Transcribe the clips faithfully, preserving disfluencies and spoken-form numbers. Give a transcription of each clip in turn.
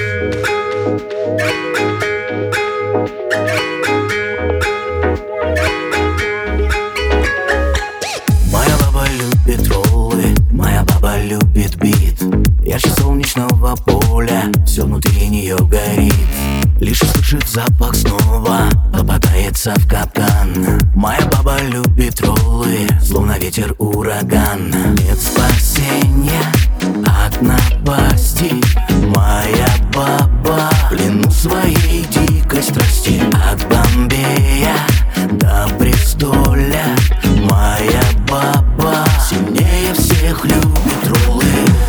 Моя баба любит роллы, моя баба любит бит. Ярче солнечного поля, все внутри нее горит. Лишь услышит запах снова, попадается в капкан. Моя баба любит роллы, словно ветер ураган. Нет спасения от напасти. Моя баба в плену своей дикой страсти. От Бомбея до Бристоля моя баба сильнее всех любит роллы.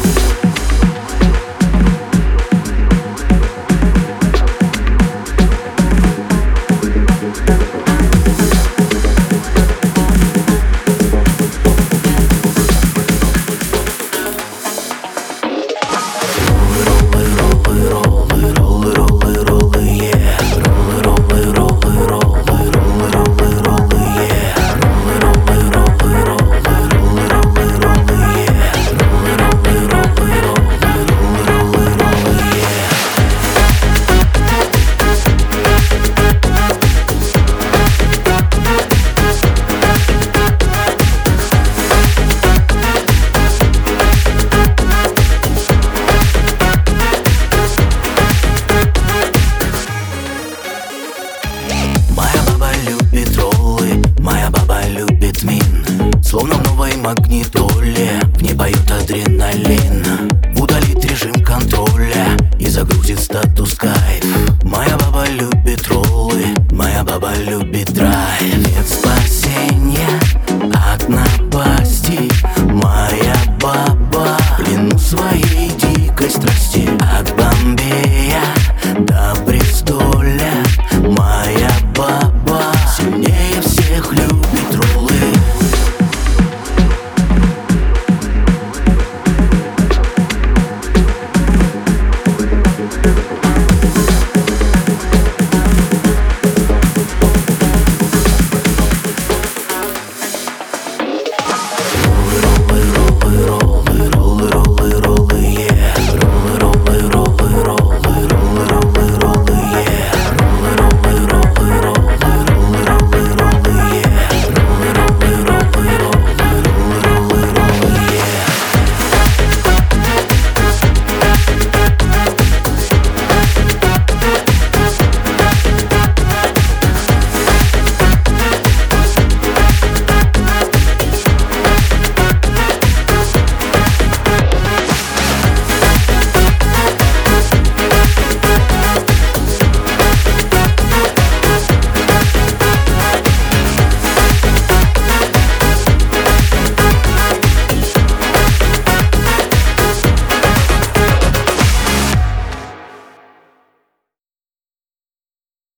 Словно в новой магнитоле в ней поет адреналин. Удалит режим контроля и загрузит статус кайф. Моя баба любит роллы, моя баба любит драйв. Нет спасения от напасти. Моя баба в плену своей дикой страсти.